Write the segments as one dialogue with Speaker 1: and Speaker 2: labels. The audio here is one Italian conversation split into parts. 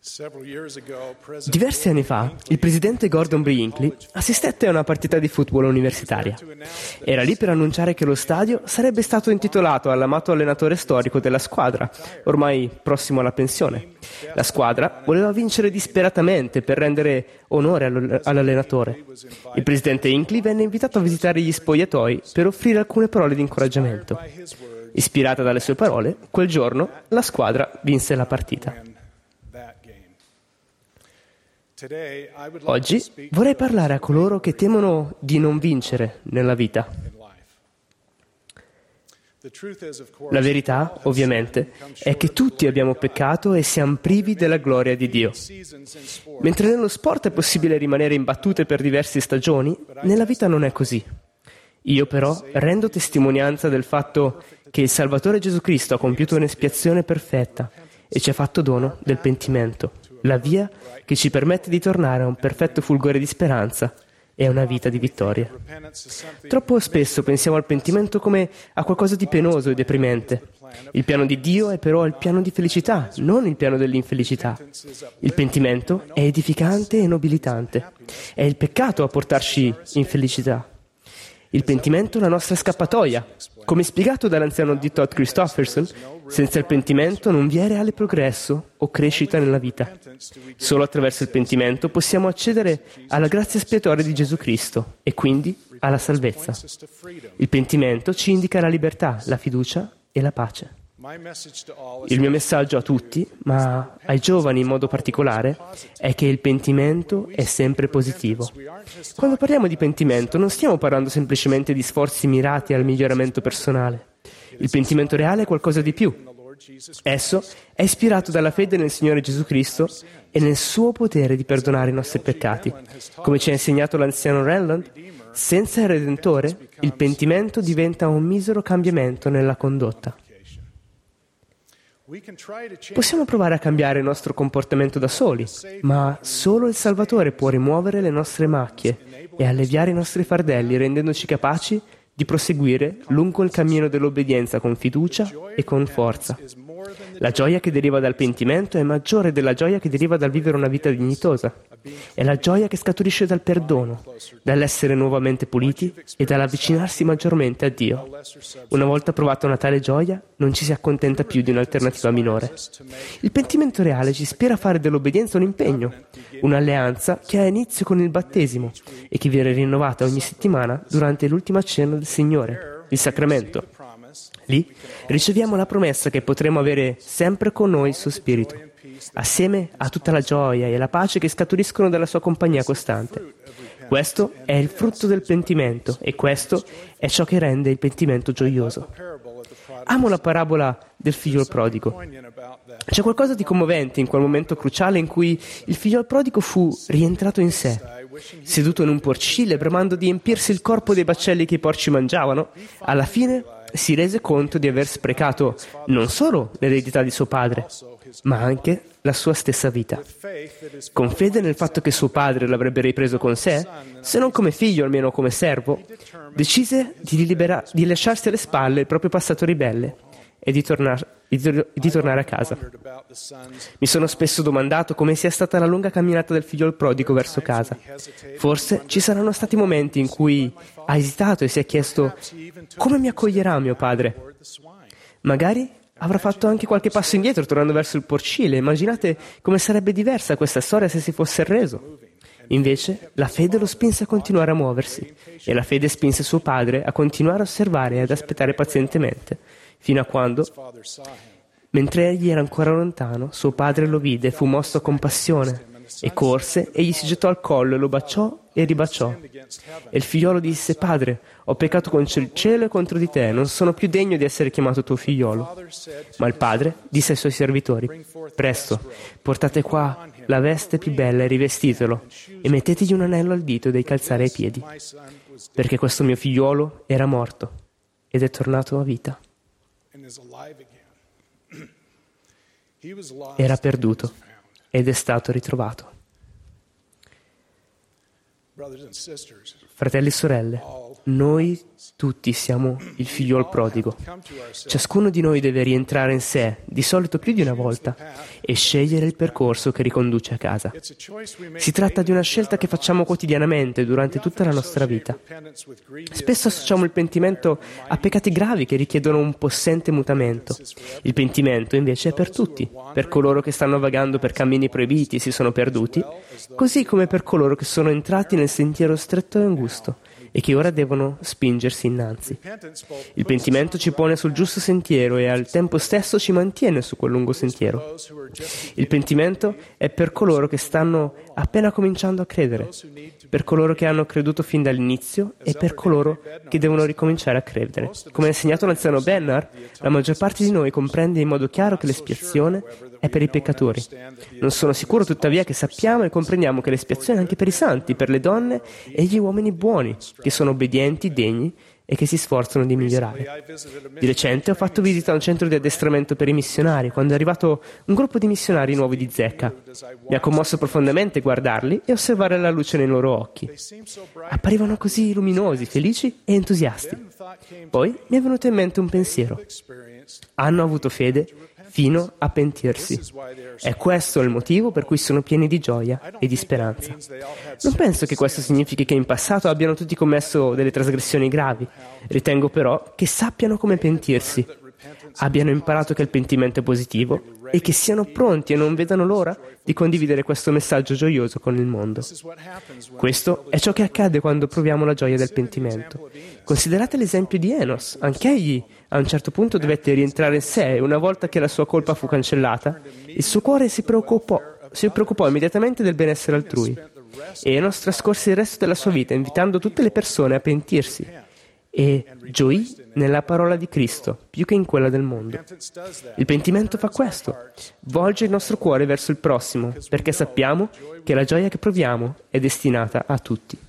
Speaker 1: Diversi anni fa, il presidente Gordon B. Hinckley assistette a una partita di football universitaria. Era lì per annunciare che lo stadio sarebbe stato intitolato all'amato allenatore storico della squadra, ormai prossimo alla pensione. La squadra voleva vincere disperatamente per rendere onore all'allenatore. Il presidente Hinckley venne invitato a visitare gli spogliatoi per offrire alcune parole di incoraggiamento. Ispirata dalle sue parole, quel giorno la squadra vinse la partita. Oggi vorrei parlare a coloro che temono di non vincere nella vita. La verità, ovviamente, è che tutti abbiamo peccato e siamo privi della gloria di Dio. Mentre nello sport è possibile rimanere in battute per diverse stagioni, nella vita non è così. Io però rendo testimonianza del fatto che il Salvatore Gesù Cristo ha compiuto un'espiazione perfetta e ci ha fatto dono del pentimento, la via che ci permette di tornare a un perfetto fulgore di speranza e a una vita di vittoria. Troppo spesso pensiamo al pentimento come a qualcosa di penoso e deprimente. Il piano di Dio è però il piano di felicità, non il piano dell'infelicità. Il pentimento è edificante e nobilitante. È il peccato a portarci in felicità. Il pentimento è la nostra scappatoia. Come spiegato dall'anziano D. Todd Christofferson, senza il pentimento non vi è reale progresso o crescita nella vita. Solo attraverso il pentimento possiamo accedere alla grazia espiatoria di Gesù Cristo e quindi alla salvezza. Il pentimento ci indica la libertà, la fiducia e la pace. Il mio messaggio a tutti, ma ai giovani in modo particolare, è che il pentimento è sempre positivo. Quando parliamo di pentimento non stiamo parlando semplicemente di sforzi mirati al miglioramento personale. Il pentimento reale è qualcosa di più. Esso è ispirato dalla fede nel Signore Gesù Cristo e nel suo potere di perdonare i nostri peccati. Come ci ha insegnato l'anziano Renland, senza il Redentore, il pentimento diventa un misero cambiamento nella condotta. Possiamo provare a cambiare il nostro comportamento da soli, ma solo il Salvatore può rimuovere le nostre macchie e alleviare i nostri fardelli, rendendoci capaci di proseguire lungo il cammino dell'obbedienza con fiducia e con forza. La gioia che deriva dal pentimento è maggiore della gioia che deriva dal vivere una vita dignitosa. È la gioia che scaturisce dal perdono, dall'essere nuovamente puliti e dall'avvicinarsi maggiormente a Dio. Una volta provata una tale gioia, non ci si accontenta più di un'alternativa minore. Il pentimento reale ci ispira a fare dell'obbedienza un impegno, un'alleanza che ha inizio con il battesimo e che viene rinnovata ogni settimana durante l'ultima cena del Signore, il sacramento. Lì riceviamo la promessa che potremo avere sempre con noi il suo Spirito, assieme a tutta la gioia e la pace che scaturiscono dalla sua compagnia costante. Questo è il frutto del pentimento e questo è ciò che rende il pentimento gioioso. Amo la parabola del figlio prodigo. C'è qualcosa di commovente in quel momento cruciale in cui il figlio prodigo fu rientrato in sé. Seduto in un porcile, bramando di empirsi il corpo dei baccelli che i porci mangiavano, alla fine si rese conto di aver sprecato non solo l'eredità di suo padre, ma anche la sua stessa vita. Con fede nel fatto che suo padre l'avrebbe ripreso con sé, se non come figlio almeno come servo, decise di lasciarsi alle spalle il proprio passato ribelle e di tornare a casa. Mi sono spesso domandato come sia stata la lunga camminata del figlio prodigo verso casa. Forse ci saranno stati momenti in cui ha esitato e si è chiesto: come mi accoglierà mio padre? Magari avrà fatto anche qualche passo indietro tornando verso il porcile. Immaginate come sarebbe diversa questa storia se si fosse arreso. Invece la fede lo spinse a continuare a muoversi e la fede spinse suo padre a continuare a osservare e ad aspettare pazientemente, fino a quando, mentre egli era ancora lontano, suo padre lo vide e fu mosso a compassione e corse e gli si gettò al collo e lo baciò e ribaciò. E il figliolo disse: padre, ho peccato contro il cielo e contro di te, non sono più degno di essere chiamato tuo figliolo. Ma il padre disse ai suoi servitori: presto, portate qua la veste più bella e rivestitelo e mettetegli un anello al dito e dei calzari ai piedi, perché questo mio figliuolo era morto ed è tornato a vita. Era perduto ed è stato ritrovato. Fratelli e sorelle, noi Tutti siamo il figliuol prodigo. Ciascuno di noi deve rientrare in sé, di solito più di una volta, e scegliere il percorso che riconduce a casa. Si tratta di una scelta che facciamo quotidianamente durante tutta la nostra vita. Spesso associamo il pentimento a peccati gravi che richiedono un possente mutamento. Il pentimento invece è per tutti, per coloro che stanno vagando per cammini proibiti e si sono perduti, così come per coloro che sono entrati nel sentiero stretto e angusto e che ora devono spingersi innanzi. Il pentimento ci pone sul giusto sentiero e al tempo stesso ci mantiene su quel lungo sentiero. Il pentimento è per coloro che stanno appena cominciando a credere, per coloro che hanno creduto fin dall'inizio e per coloro che devono ricominciare a credere. Come ha insegnato l'anziano Bernard, la maggior parte di noi comprende in modo chiaro che l'espiazione è per i peccatori. Non sono sicuro tuttavia che sappiamo e comprendiamo che l'espiazione è anche per i santi, per le donne e gli uomini buoni, che sono obbedienti, degni e che si sforzano di migliorare. Di recente ho fatto visita a un centro di addestramento per i missionari, quando è arrivato un gruppo di missionari nuovi di zecca. Mi ha commosso profondamente guardarli e osservare la luce nei loro occhi. Apparivano così luminosi, felici e entusiasti. Poi mi è venuto in mente un pensiero. Hanno avuto fede fino a pentirsi. È questo il motivo per cui sono pieni di gioia e di speranza. Non penso che questo significhi che in passato abbiano tutti commesso delle trasgressioni gravi. Ritengo però che sappiano come pentirsi, abbiano imparato che il pentimento è positivo e che siano pronti e non vedano l'ora di condividere questo messaggio gioioso con il mondo. Questo è ciò che accade quando proviamo la gioia del pentimento. Considerate l'esempio di Enos. Anch'egli a un certo punto dovette rientrare in sé e una volta che la sua colpa fu cancellata, il suo cuore si preoccupò immediatamente del benessere altrui. Enos trascorse il resto della sua vita invitando tutte le persone a pentirsi e gioì nella parola di Cristo più che in quella del mondo. Il pentimento fa questo, volge il nostro cuore verso il prossimo, perché sappiamo che la gioia che proviamo è destinata a tutti.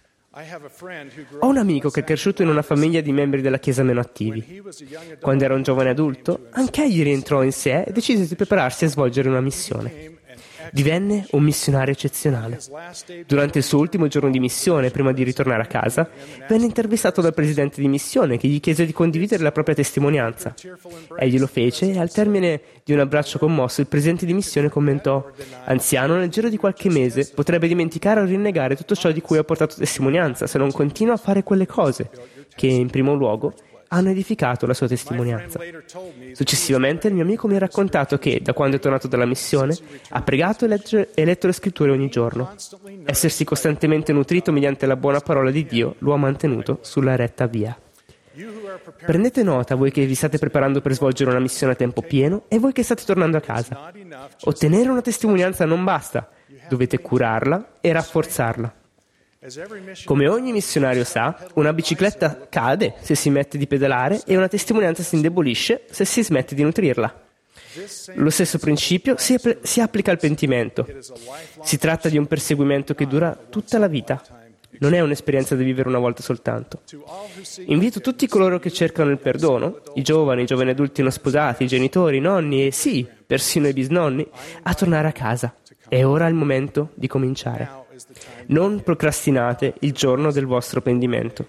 Speaker 1: Ho un amico che è cresciuto in una famiglia di membri della Chiesa meno attivi. Quando era un giovane adulto, anch'egli rientrò in sé e decise di prepararsi a svolgere una missione. Divenne un missionario eccezionale. Durante il suo ultimo giorno di missione, prima di ritornare a casa, venne intervistato dal presidente di missione che gli chiese di condividere la propria testimonianza. Egli lo fece e al termine di un abbraccio commosso il presidente di missione commentò: «Anziano, nel giro di qualche mese potrebbe dimenticare o rinnegare tutto ciò di cui ha portato testimonianza se non continua a fare quelle cose che, in primo luogo, hanno edificato la sua testimonianza». Successivamente il mio amico mi ha raccontato che, da quando è tornato dalla missione, ha pregato e letto le scritture ogni giorno. Essersi costantemente nutrito mediante la buona parola di Dio lo ha mantenuto sulla retta via. Prendete nota, voi che vi state preparando per svolgere una missione a tempo pieno e voi che state tornando a casa. Ottenere una testimonianza non basta, dovete curarla e rafforzarla. Come ogni missionario sa, una bicicletta cade se si smette di pedalare e una testimonianza si indebolisce se si smette di nutrirla. Lo stesso principio si applica al pentimento. Si tratta di un perseguimento che dura tutta la vita. Non è un'esperienza da vivere una volta soltanto. Invito tutti coloro che cercano il perdono, i giovani adulti non sposati, i genitori, i nonni e sì, persino i bisnonni, a tornare a casa. È ora il momento di cominciare. Non procrastinate il giorno del vostro pentimento.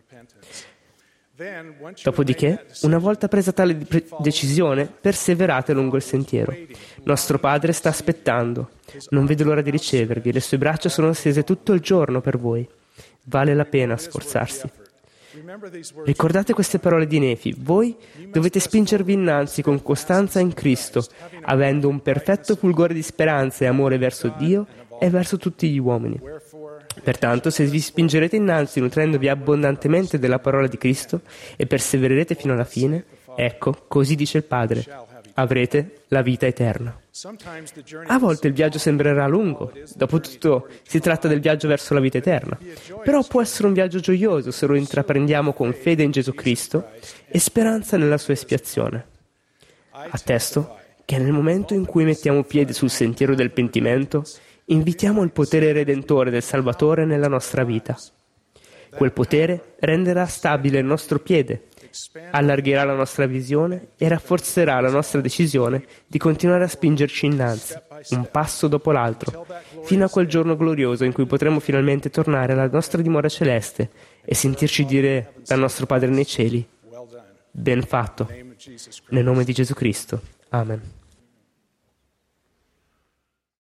Speaker 1: Dopodiché, una volta presa tale decisione, perseverate lungo il sentiero. Nostro Padre sta aspettando. Non vede l'ora di ricevervi. Le sue braccia sono stese tutto il giorno per voi. Vale la pena sforzarsi. Ricordate queste parole di Nefi. Voi dovete spingervi innanzi con costanza in Cristo, avendo un perfetto fulgore di speranza e amore verso Dio e verso tutti gli uomini. Pertanto, se vi spingerete innanzi nutrendovi abbondantemente della parola di Cristo e persevererete fino alla fine, ecco, così dice il Padre, avrete la vita eterna. A volte il viaggio sembrerà lungo, dopotutto si tratta del viaggio verso la vita eterna, però può essere un viaggio gioioso se lo intraprendiamo con fede in Gesù Cristo e speranza nella sua espiazione. Attesto che nel momento in cui mettiamo piede sul sentiero del pentimento, invitiamo il potere redentore del Salvatore nella nostra vita. Quel potere renderà stabile il nostro piede, allargherà la nostra visione e rafforzerà la nostra decisione di continuare a spingerci innanzi, un passo dopo l'altro, fino a quel giorno glorioso in cui potremo finalmente tornare alla nostra dimora celeste e sentirci dire dal nostro Padre nei cieli: ben fatto, nel nome di Gesù Cristo. Amen.